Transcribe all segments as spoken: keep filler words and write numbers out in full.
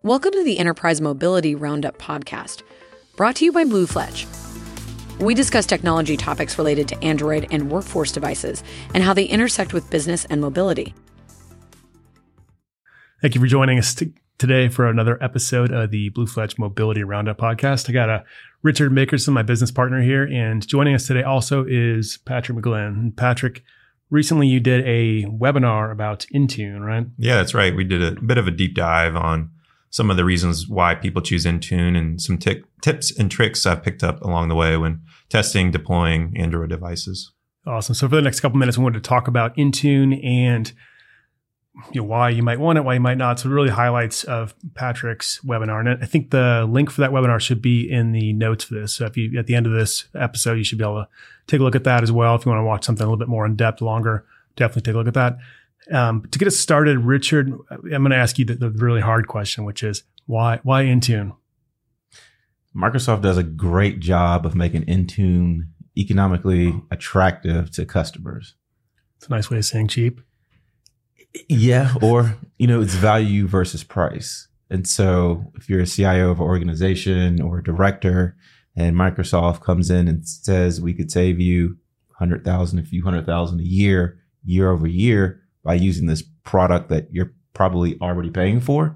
Welcome to the Enterprise Mobility Roundup podcast, brought to you by Blue Fletch. We discuss technology topics related to Android and workforce devices and how they intersect with business and mobility. Thank you for joining us t- today for another episode of the Blue Fletch Mobility Roundup podcast. I got a Richard Makerson, my business partner here, and joining us today also is Patrick McGlynn. Patrick, recently you did a webinar about Intune, right? Yeah, that's right. We did a bit of a deep dive on some of the reasons why people choose Intune and some t- tips and tricks I've picked up along the way when testing, deploying Android devices. Awesome. So for the next couple minutes, we wanted to talk about Intune and you know, why you might want it, why you might not. So really highlights of Patrick's webinar. And I think the link for that webinar should be in the notes for this. So if you, at the end of this episode, you should be able to take a look at that as well. If you want to watch something a little bit more in depth, longer, definitely take a look at that. Um, to get us started, Richard, I'm going to ask you the, the really hard question, which is why, why Intune? Microsoft does a great job of making Intune economically attractive to customers. It's a nice way of saying cheap. Yeah. Or, you know, it's value versus price. And so if you're a C I O of an organization or a director and Microsoft comes in and says we could save you a hundred thousand, a few hundred thousand a year, year over year by using this product that you're probably already paying for,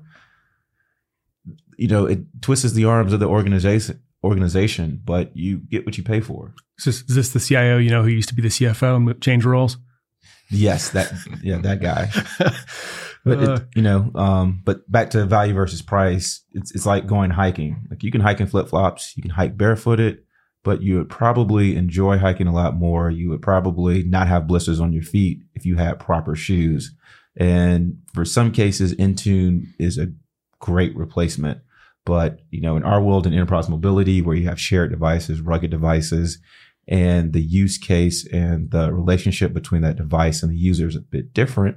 you know, it twists the arms of the organization, organization, but you get what you pay for. Is this, is this the C I O, you know, who used to be the C F O and change roles? Yes, that, yeah, that guy. But, it, you know, um, but back to value versus price, it's it's like going hiking. Like you can hike in flip flops, you can hike barefooted, but you would probably enjoy hiking a lot more. You would probably not have blisters on your feet if you had proper shoes. And for some cases, Intune is a great replacement. But, you know, in our world in enterprise mobility, where you have shared devices, rugged devices, and the use case and the relationship between that device and the user is a bit different,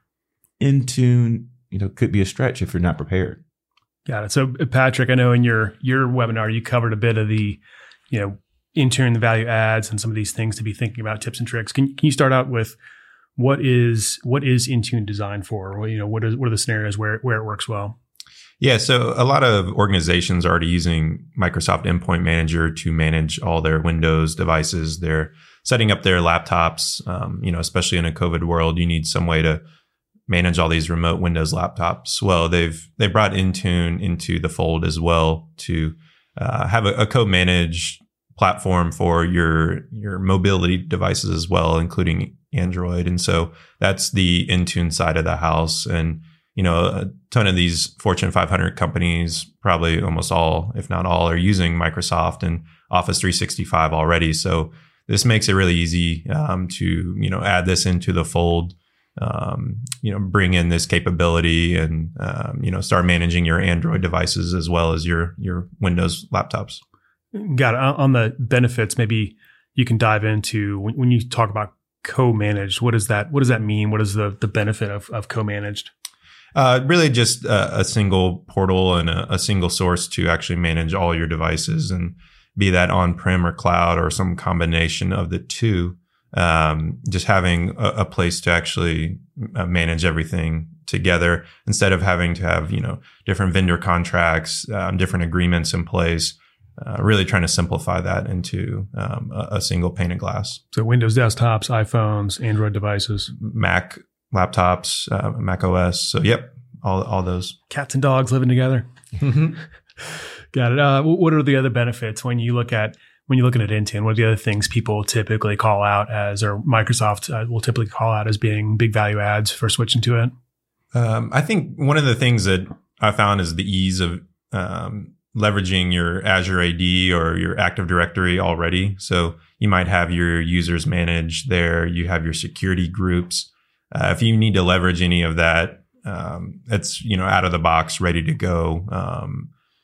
Intune, you know, could be a stretch if you're not prepared. Got it. So Patrick, I know in your, your webinar, you covered a bit of the, you know, Intune, the value adds and some of these things to be thinking about, tips and tricks. Can, can you start out with what is, what is Intune designed for? Or, you know, what is, what are the scenarios where, where it works well? Yeah, so a lot of organizations are already using Microsoft Endpoint Manager to manage all their Windows devices. They're setting up their laptops, um, you know, especially in a COVID world, you need some way to manage all these remote Windows laptops. Well, they've they brought Intune into the fold as well to uh, have a, a co-managed platform for your your mobility devices as well, including Android. And so that's the Intune side of the house. And you know, a ton of these Fortune five hundred companies, probably almost all, if not all, are using Microsoft and Office three sixty-five already. So this makes it really easy um, to, you know, add this into the fold, um, you know, bring in this capability and, um, you know, start managing your Android devices as well as your, your Windows laptops. Got it. On the benefits, maybe you can dive into when, when you talk about co-managed, what does that, what does that mean? What is the, the benefit of, of co-managed? Uh, really just a, a single portal and a, a single source to actually manage all your devices, and be that on-prem or cloud or some combination of the two. Um, just having a, a place to actually uh, manage everything together instead of having to have, you know, different vendor contracts, um, different agreements in place. Uh, really trying to simplify that into um, a, a single pane of glass. So Windows desktops, iPhones, Android devices, Mac laptops, uh, Mac O S. So, yep, all all those. Cats and dogs living together. Mm-hmm. Got it. Uh, what are the other benefits when you look at when you're looking at Intune? What are the other things people typically call out as, or Microsoft uh, will typically call out as being big value adds for switching to it? Um, I think one of the things that I found is the ease of um, leveraging your Azure A D or your Active Directory already. So you might have your users managed there. You have your security groups. Uh, if you need to leverage any of that, um, it's, you know, out of the box, ready to go. Um,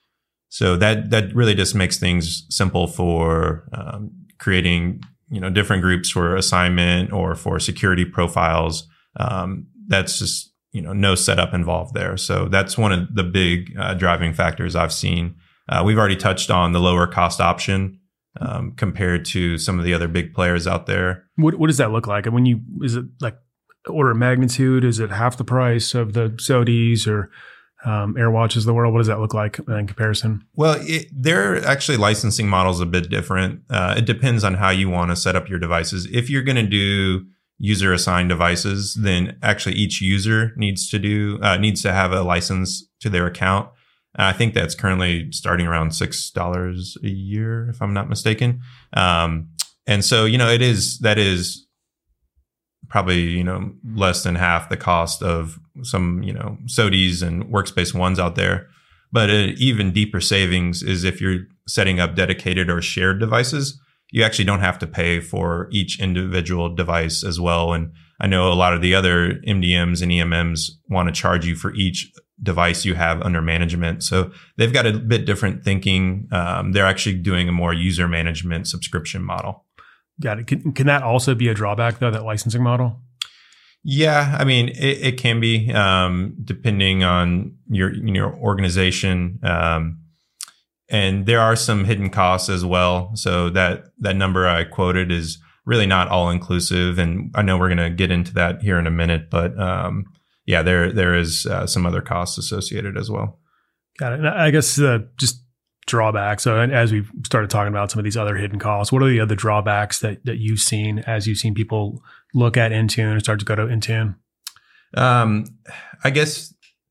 so that, that really just makes things simple for, um, creating, you know, different groups for assignment or for security profiles. Um, that's just, you know, no setup involved there. So that's one of the big, uh, driving factors I've seen. Uh, we've already touched on the lower cost option, um, compared to some of the other big players out there. What, what does that look like? And when you, is it like order of magnitude? Is it half the price of the S O Ds, or um, AirWatches of the world? What does that look like in comparison? Well, it, their actually licensing models a bit different. Uh, it depends on how you want to set up your devices. If you're going to do user assigned devices, then actually each user needs to do uh, needs to have a license to their account. I think that's currently starting around six dollars a year, if I'm not mistaken. Um, and so, you know, it is, that is probably, you know, less than half the cost of some, you know, SOTIs and Workspace ONEs out there. But an even deeper savings is if you're setting up dedicated or shared devices, you actually don't have to pay for each individual device as well. And I know a lot of the other M D Ms and E M Ms want to charge you for each device you have under management. So they've got a bit different thinking. Um, they're actually doing a more user management subscription model. Got it. Can, can that also be a drawback though, that licensing model? Yeah, I mean, it, it can be, um, depending on your, your organization. Um, and there are some hidden costs as well. So that, that number I quoted is really not all inclusive. And I know we're going to get into that here in a minute, but, um, yeah, there there is uh, some other costs associated as well. Got it. And I guess uh, just drawbacks. So as we started talking about some of these other hidden costs, what are the other drawbacks that, that you've seen as you've seen people look at Intune and start to go to Intune? Um, I guess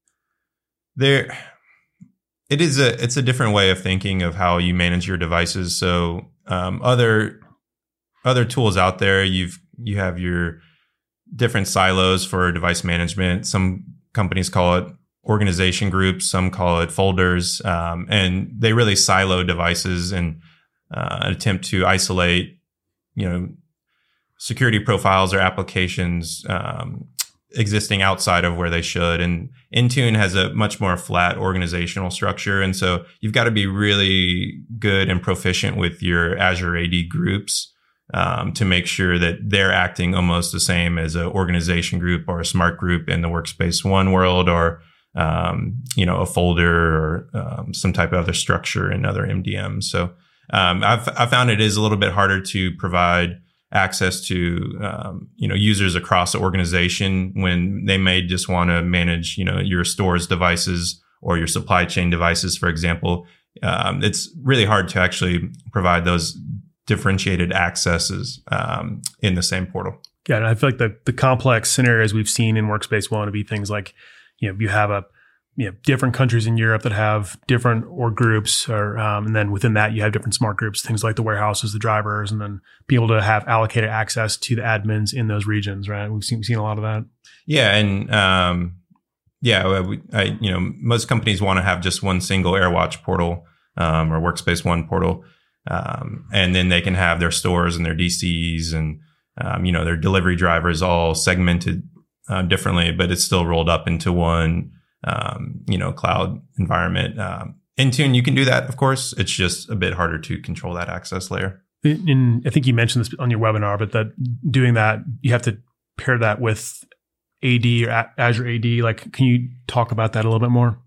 there it is a it's a different way of thinking of how you manage your devices. So um, other other tools out there, you've you have your different silos for device management. Some companies call it organization groups, some call it folders, um, and they really silo devices and uh, attempt to isolate, you know, security profiles or applications um, existing outside of where they should. And Intune has a much more flat organizational structure, and so you've got to be really good and proficient with your Azure A D groups Um, to make sure that they're acting almost the same as an organization group or a smart group in the Workspace ONE world, or um, you know, a folder or um, some type of other structure in other M D Ms. So um, I've I found it is a little bit harder to provide access to um, you know, users across the organization when they may just want to manage, you know, your stores devices or your supply chain devices, for example. Um, it's really hard to actually provide those differentiated accesses um, in the same portal. Yeah, and I feel like the the complex scenarios we've seen in Workspace ONE would be things like, you know, you have a you know different countries in Europe that have different org groups, or um, and then within that you have different smart groups, things like the warehouses, the drivers, and then be able to have allocated access to the admins in those regions. Right, we've seen seen a lot of that. Yeah, and um, yeah, we, I, you know, most companies want to have just one single AirWatch portal um, or Workspace ONE portal. Um, and then they can have their stores and their D Cs and, um, you know, their delivery drivers all segmented, uh, differently, but it's still rolled up into one, um, you know, cloud environment. Um, Intune, you can do that, of course. It's just a bit harder to control that access layer. In, I think you mentioned this on your webinar, but that doing that, you have to pair that with A D or A- Azure A D. Like, can you talk about that a little bit more?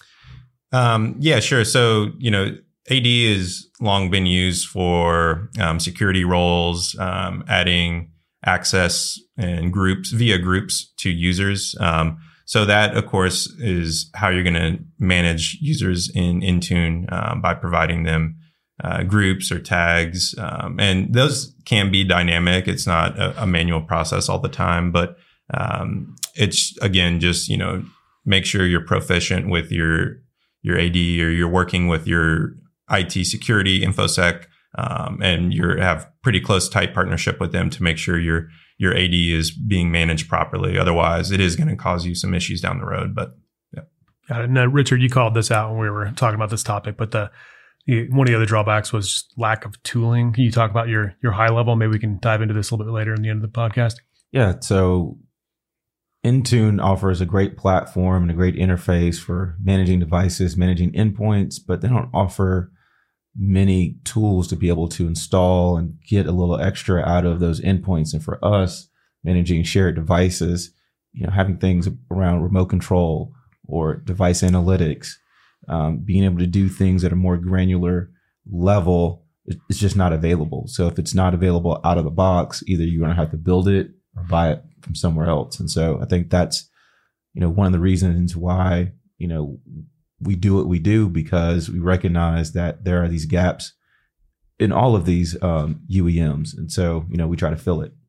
Um, yeah, sure. So, you know, A D has long been used for um, security roles, um, adding access and groups via groups to users. Um, so that, of course, is how you're going to manage users in Intune um, by providing them uh, groups or tags. Um, and those can be dynamic. It's not a, a manual process all the time, but um, it's, again, just, you know, make sure you're proficient with your your A D, or you're working with your I T security, InfoSec, um, and you have pretty close, tight partnership with them to make sure your your A D is being managed properly. Otherwise, it is going to cause you some issues down the road. But yeah, got it. Now, Richard, you called this out when we were talking about this topic, but the one of the other drawbacks was just lack of tooling. Can you talk about your your high level? Maybe we can dive into this a little bit later in the end of the podcast. Yeah. So Intune offers a great platform and a great interface for managing devices, managing endpoints, but they don't offer many tools to be able to install and get a little extra out of those endpoints. And for us, managing shared devices, you know, having things around remote control or device analytics, um, being able to do things at a more granular level, it's just not available. So if it's not available out of the box, either you're going to have to build it or buy it from somewhere else. And so I think that's, you know, one of the reasons why, you know, we do what we do because we recognize that there are these gaps in all of these um, U E Ms. And so, you know, we try to fill it.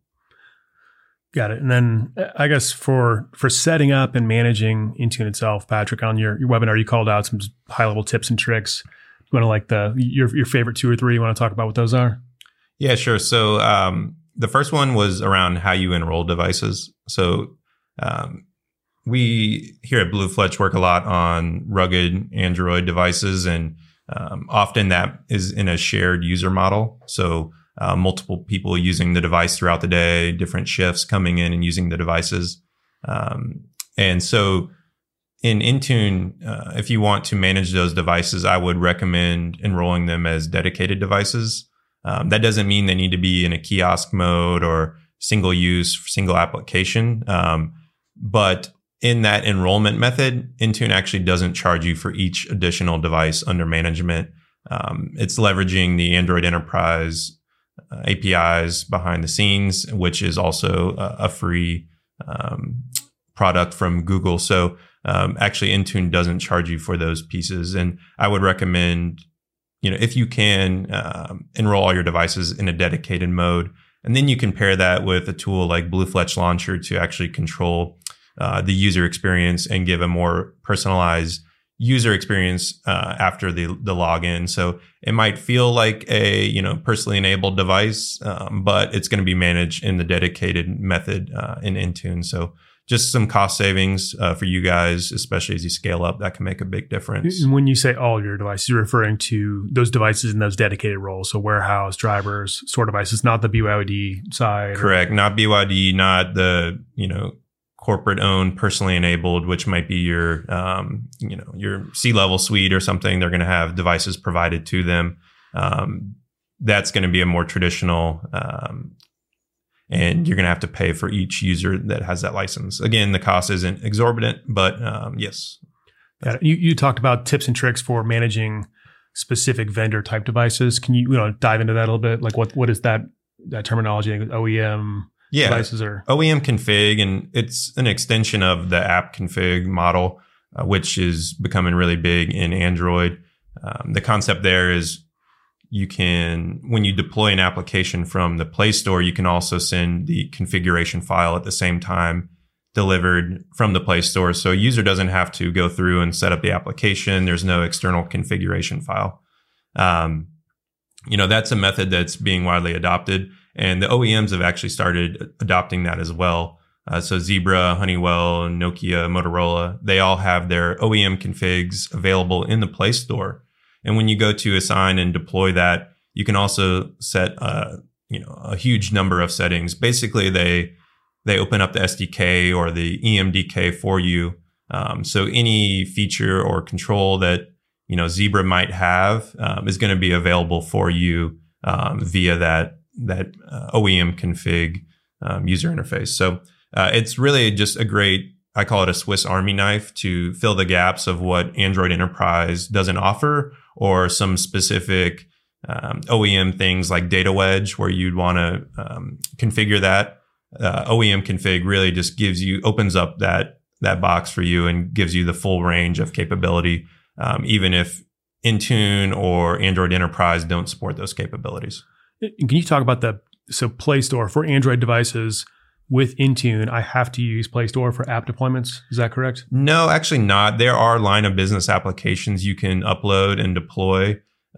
Got it. And then I guess for for setting up and managing Intune itself, Patrick, on your, your webinar, you called out some high level tips and tricks. You want to like the your your favorite two or three? You want to talk about what those are? Yeah, sure. So um, the first one was around how you enroll devices. So um, we here at BlueFletch work a lot on rugged Android devices, and um, often that is in a shared user model. So Uh, multiple people using the device throughout the day, different shifts coming in and using the devices. Um, and so in Intune, uh, if you want to manage those devices, I would recommend enrolling them as dedicated devices. Um, that doesn't mean they need to be in a kiosk mode or single use, single application. Um, but in that enrollment method, Intune actually doesn't charge you for each additional device under management. Um, it's leveraging the Android Enterprise Uh, A P Is behind the scenes, which is also a, a free um, product from Google. So um, actually Intune doesn't charge you for those pieces. And I would recommend, you know, if you can um, enroll all your devices in a dedicated mode, and then you can pair that with a tool like BlueFletch Launcher to actually control uh, the user experience and give a more personalized user experience uh, after the the login. So it might feel like a you know personally enabled device, um, but it's going to be managed in the dedicated method uh, in Intune. So just some cost savings uh, for you guys, especially as you scale up. That can make a big difference. When you say all your devices, you're referring to those devices in those dedicated roles. So warehouse, drivers, store devices, not the B Y O D side. Correct. Or- not B Y O D, not the you know. corporate owned, personally enabled, which might be your, um, you know, your C-level suite or something. They're going to have devices provided to them. Um, that's going to be a more traditional, um, and you're going to have to pay for each user that has that license. Again, the cost isn't exorbitant, but um, yes. Got it. You, you talked about tips and tricks for managing specific vendor type devices. Can you, you know, dive into that a little bit? Like what, what is that, that terminology? O E M? Yeah, devices are O E M config, and it's an extension of the app config model, uh, which is becoming really big in Android. Um, the concept there is you can, when you deploy an application from the Play Store, you can also send the configuration file at the same time delivered from the Play Store. So a user doesn't have to go through and set up the application. There's no external configuration file. Um, you know, that's a method that's being widely adopted. And the O E Ms have actually started adopting that as well. Uh, so Zebra, Honeywell, Nokia, Motorola, they all have their O E M configs available in the Play Store. And when you go to assign and deploy that, you can also set uh, you know, a huge number of settings. Basically, they they open up the S D K or the E M D K for you. Um, so any feature or control that you know Zebra might have um, is going to be available for you um, via that. that uh, O E M config um, user interface. So uh, it's really just a great, I call it a Swiss Army knife to fill the gaps of what Android Enterprise doesn't offer, or some specific um, O E M things like Data Wedge, where you'd want to um, configure that. Uh, O E M config really just gives you, opens up that that box for you and gives you the full range of capability, um, even if Intune or Android Enterprise don't support those capabilities. Can you talk about the, so Play Store for Android devices with Intune, I have to use Play Store for app deployments. Is that correct? No, actually not. There are line of business applications you can upload and deploy.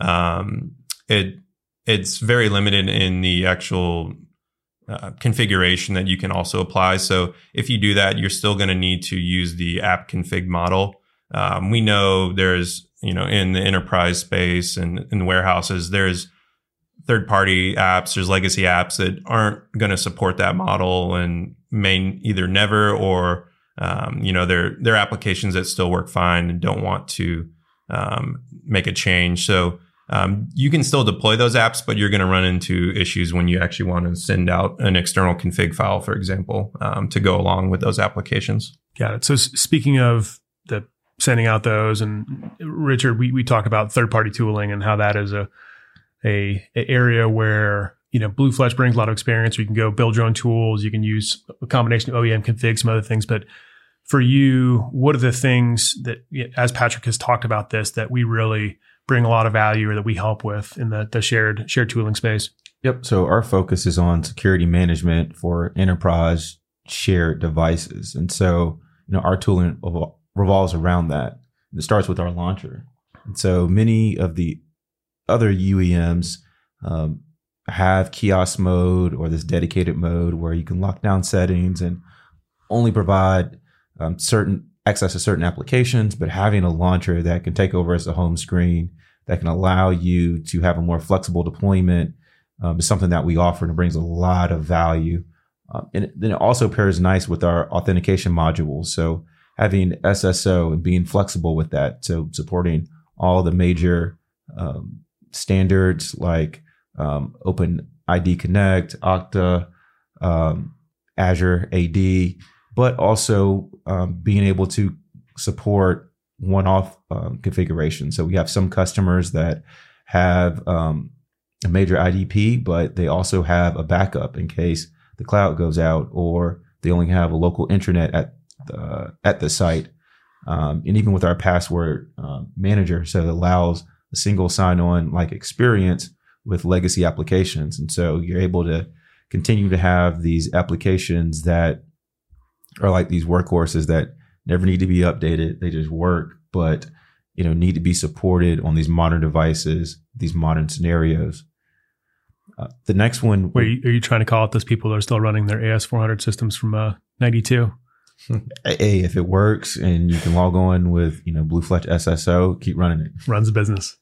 Um, it It's very limited in the actual uh, configuration that you can also apply. So if you do that, you're still going to need to use the app config model. Um, we know there's, you know, in the enterprise space and in warehouses, there's third-party apps, there's legacy apps that aren't going to support that model and may either never or, um, you know, they're, they're applications that still work fine and don't want to um, make a change. So um, you can still deploy those apps, but you're going to run into issues when you actually want to send out an external config file, for example, um, to go along with those applications. Got it. So s- speaking of the sending out those, and Richard, we, we talked about third-party tooling and how that is a A, a area where, you know, BlueFletch brings a lot of experience. You can go build your own tools. You can use a combination of O E M config, some other things. But for you, what are the things that, as Patrick has talked about this, that we really bring a lot of value or that we help with in the, the shared shared tooling space? Yep. So our focus is on security management for enterprise shared devices. And so, you know, our tooling revolves around that. It starts with our launcher. And so many of the other U E Ms um, have kiosk mode or this dedicated mode where you can lock down settings and only provide um, certain access to certain applications, but having a launcher that can take over as a home screen that can allow you to have a more flexible deployment um, is something that we offer, and it brings a lot of value. Um, and then it also pairs nice with our authentication modules. So having S S O and being flexible with that. So supporting all the major um, standards like um, OpenID Connect, Okta, um, Azure A D, but also um, being able to support one-off um, configuration. So we have some customers that have um, a major I D P, but they also have a backup in case the cloud goes out, or they only have a local intranet at the, at the site. Um, and even with our password uh, manager, so it allows a single sign-on like experience with legacy applications. And so you're able to continue to have these applications that are like these workhorses that never need to be updated. They just work, but you know, need to be supported on these modern devices, these modern scenarios. Uh, the next one. Wait, are you trying to call out those people that are still running their A S four hundred systems from uh, ninety-two? Hey, if it works and you can log on with, you know, BlueFletch S S O, keep running it. Runs the business.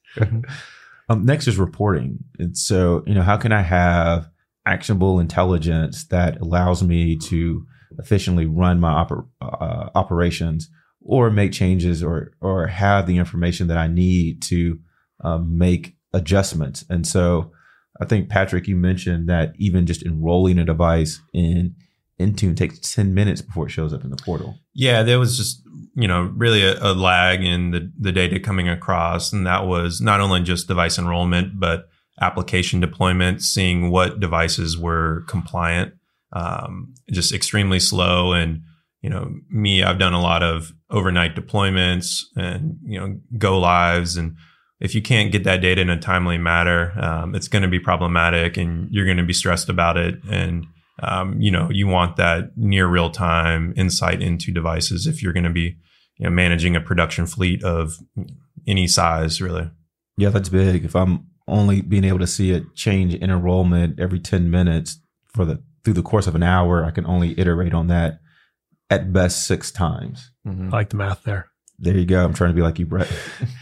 um, next is reporting. And so, you know, how can I have actionable intelligence that allows me to efficiently run my oper- uh, operations or make changes or or have the information that I need to um, make adjustments? And so I think, Patrick, you mentioned that even just enrolling a device in Intune takes ten minutes before it shows up in the portal. Yeah, there was just, you know, really a, a lag in the, the data coming across. And that was not only just device enrollment, but application deployment, seeing what devices were compliant, um, just extremely slow. And, you know, me, I've done a lot of overnight deployments and, you know, go lives. And if you can't get that data in a timely manner, um, it's going to be problematic and you're going to be stressed about it. And, um, you know, you want that near real time insight into devices if you're going to be, you know, managing a production fleet of any size, really. Yeah, that's big. If I'm only being able to see a change in enrollment every ten minutes for the through the course of an hour, I can only iterate on that at best six times. Mm-hmm. I like the math there. There you go. I'm trying to be like you, Brett.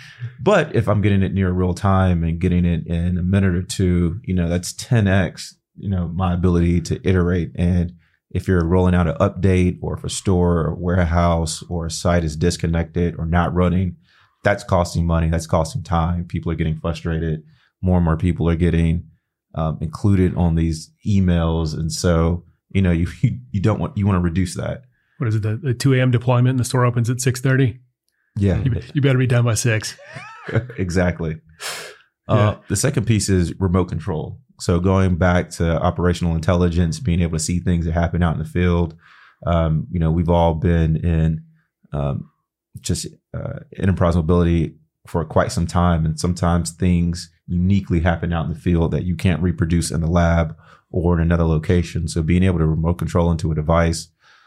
But if I'm getting it near real time and getting it in a minute or two, you know, that's ten x, you know, my ability to iterate. And if you're rolling out an update, or if a store or warehouse or a site is disconnected or not running, that's costing money. That's costing time. People are getting frustrated. More and more people are getting um, included on these emails. And so, you know, you, you, you don't want, you want to reduce that. What is it? The, the two a.m. deployment and the store opens at six thirty? Yeah. You, you better be done by six. Exactly. Yeah. Uh, the second piece is remote control. So going back to operational intelligence, being able to see things that happen out in the field. Um, you know, we've all been in um, just uh, enterprise mobility for quite some time. And sometimes things uniquely happen out in the field that you can't reproduce in the lab or in another location. So being able to remote control into a device,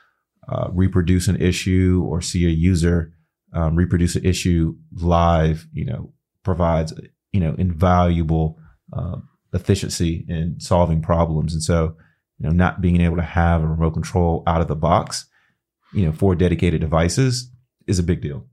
uh, reproduce an issue or see a user um, reproduce an issue live, you know, provides, you know, invaluable uh, efficiency in solving problems. And so, you know, not being able to have a remote control out of the box, you know, for dedicated devices is a big deal.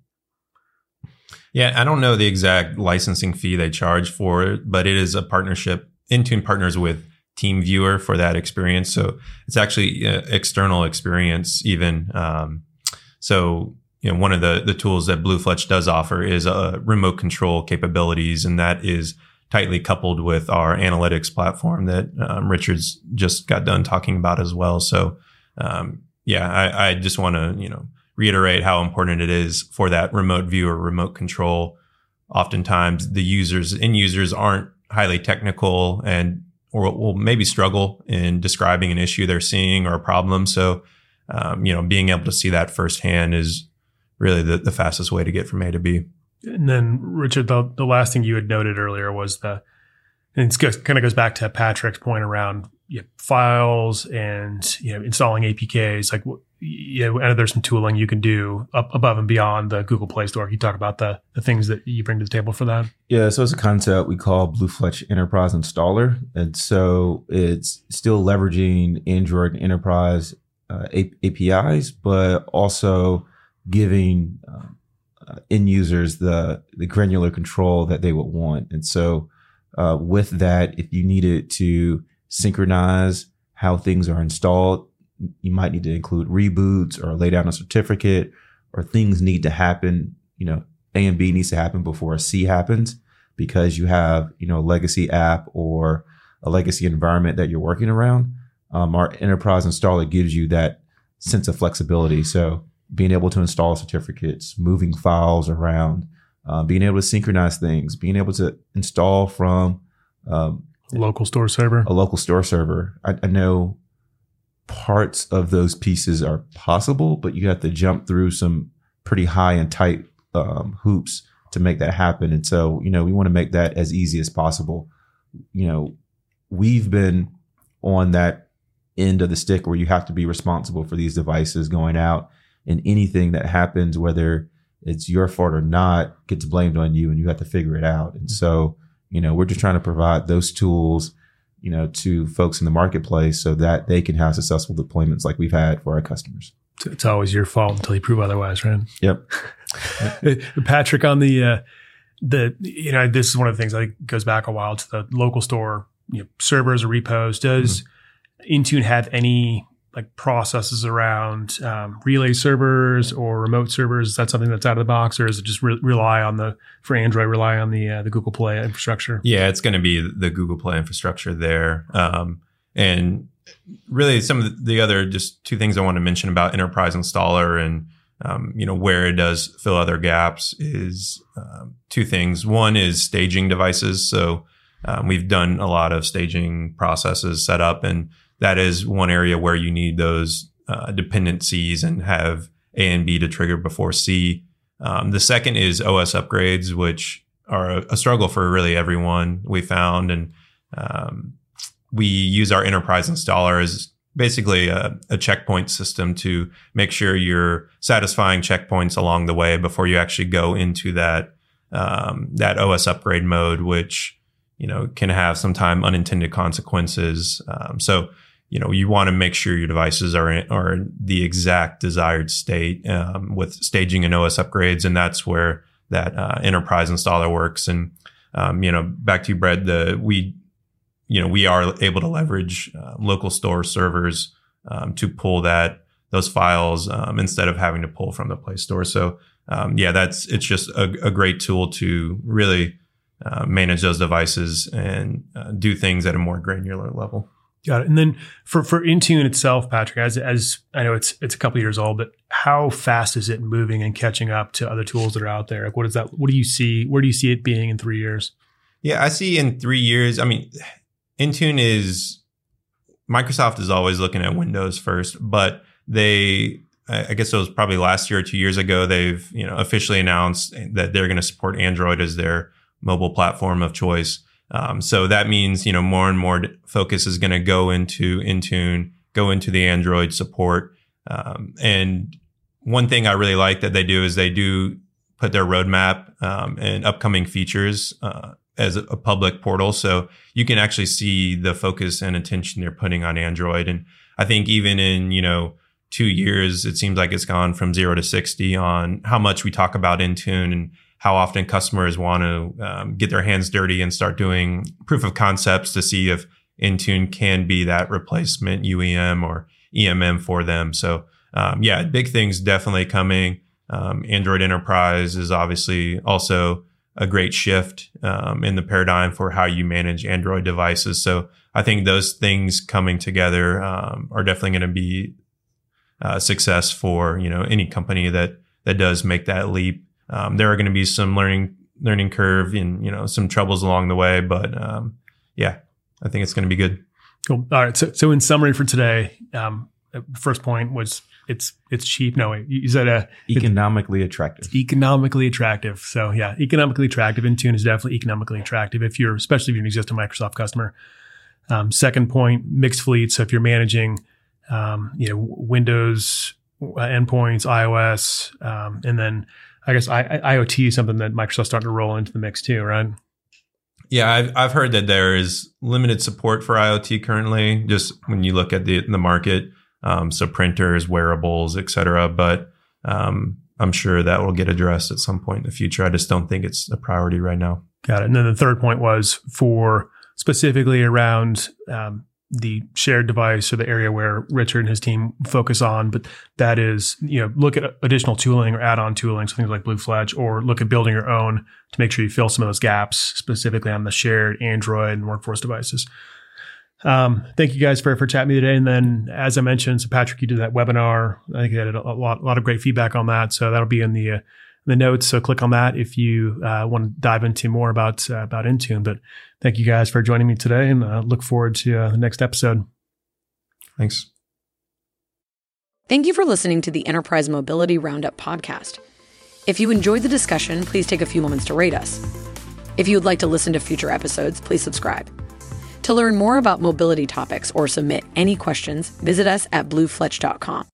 Yeah, I don't know the exact licensing fee they charge for it, but it is a partnership. Intune partners with TeamViewer for that experience. So it's actually uh, external experience even. Um, so, you know, one of the, the tools that BlueFletch does offer is uh, remote control capabilities, and that is tightly coupled with our analytics platform that um, Richard's just got done talking about as well. So, um, yeah, I, I just want to, you know, reiterate how important it is for that remote view or remote control. Oftentimes the users, end users aren't highly technical and or will maybe struggle in describing an issue they're seeing or a problem. So um, you know, being able to see that firsthand is really the, the fastest way to get from A to B. And then, Richard, the, the last thing you had noted earlier was the, and it kind of goes back to Patrick's point around you know, files and you know installing A P Ks. Like, you know, I know there's some tooling you can do up above and beyond the Google Play Store. Can you talk about the the things that you bring to the table for that? Yeah, so it's a concept we call BlueFletch Enterprise Installer, and so it's still leveraging Android and Enterprise uh, A P Is, but also giving um, uh, end users the the granular control that they would want. And so uh, with that, if you needed to synchronize how things are installed, you might need to include reboots or lay down a certificate, or things need to happen. You know, A and B needs to happen before a C happens because you have, you know, a legacy app or a legacy environment that you're working around. Um, our enterprise installer gives you that sense of flexibility. So being able to install certificates, moving files around, uh, being able to synchronize things, being able to install from um, local store server, a local store server. I, I know parts of those pieces are possible, but you have to jump through some pretty high and tight um, hoops to make that happen. And so, you know, we want to make that as easy as possible. You know, we've been on that end of the stick where you have to be responsible for these devices going out, and anything that happens, whether it's your fault or not, gets blamed on you and you have to figure it out. And so, you know, we're just trying to provide those tools, you know, to folks in the marketplace so that they can have successful deployments like we've had for our customers. It's always your fault until you prove otherwise, right? Yep. Patrick, on the, uh, the, you know, this is one of the things I think goes back a while to the local store, you know, servers or repos. Does mm-hmm. Intune have any like processes around um, relay servers or remote servers? Is that something that's out of the box, or is it just re- rely on the, for Android, rely on the uh, the Google Play infrastructure? Yeah, it's going to be the Google Play infrastructure there. Um, and really some of the other, just two things I want to mention about Enterprise Installer and, um, you know, where it does fill other gaps is um, two things. One is staging devices. So um, we've done a lot of staging processes set up, and that is one area where you need those uh, dependencies and have A and B to trigger before C. Um, the second is O S upgrades, which are a, a struggle for really everyone, we found. And um, we use our enterprise installer as basically a, a checkpoint system to make sure you're satisfying checkpoints along the way before you actually go into that um, that O S upgrade mode, which, you know, can have sometimes unintended consequences. Um, so you know, you want to make sure your devices are in, are in the exact desired state um, with staging and O S upgrades, and that's where that uh, enterprise installer works. And um, you know, back to you, Brett. The we, you know, we are able to leverage uh, local store servers um, to pull that those files um, instead of having to pull from the Play Store. So um, yeah, that's it's just a, a great tool to really uh, manage those devices and uh, do things at a more granular level. Got it. And then for, for Intune itself, Patrick, as as I know it's it's a couple of years old, but how fast is it moving and catching up to other tools that are out there? Like, what is that? What do you see? Where do you see it being in three years? Yeah, I see in three years. I mean, Intune is Microsoft is always looking at Windows first, but they, I guess it was probably last year or two years ago, they've you know officially announced that they're going to support Android as their mobile platform of choice. Um, so that means, you know, more and more focus is going to go into Intune, go into the Android support. Um, and one thing I really like that they do is they do put their roadmap um, and upcoming features uh, as a, a public portal. So you can actually see the focus and attention they're putting on Android. And I think even in, you know, two years, it seems like it's gone from zero to sixty on how much we talk about Intune and how often customers want to um, get their hands dirty and start doing proof of concepts to see if Intune can be that replacement U E M or E M M for them. So um, yeah, big things definitely coming. Um, Android Enterprise is obviously also a great shift um, in the paradigm for how you manage Android devices. So I think those things coming together um, are definitely going to be a success for, you know, any company that that does make that leap. Um, there are going to be some learning learning curve and, you know, some troubles along the way, but um, yeah, I think it's going to be good. Cool. All right. So, so in summary for today, um, the first point was it's it's cheap. No, wait, you said uh, economically attractive. Economically attractive. So yeah, economically attractive. Intune is definitely economically attractive if you're, especially if you're an existing Microsoft customer. Um, second point, mixed fleet. So if you're managing, um, you know, Windows uh, endpoints, iOS, um, and then I guess I, I, IoT is something that Microsoft's starting to roll into the mix too, right? Yeah, I've I've heard that there is limited support for IoT currently. Just when you look at the the market, um, so printers, wearables, et cetera. But um, I'm sure that will get addressed at some point in the future. I just don't think it's a priority right now. Got it. And then the third point was for specifically around um, the shared device or the area where Richard and his team focus on, but that is, you know, look at additional tooling or add-on tooling, so things like BlueFletch, or look at building your own to make sure you fill some of those gaps, specifically on the shared Android and Workforce devices. Um, thank you guys for, for chatting with me today. And then, as I mentioned, so Patrick, you did that webinar. I think you had a lot, a lot of great feedback on that. So that'll be in the, uh, the notes. So click on that if you uh, want to dive into more about, uh, about Intune. But thank you guys for joining me today, and uh, look forward to uh, the next episode. Thanks. Thank you for listening to the Enterprise Mobility Roundup podcast. If you enjoyed the discussion, please take a few moments to rate us. If you would like to listen to future episodes, please subscribe. To learn more about mobility topics or submit any questions, visit us at blue fletch dot com.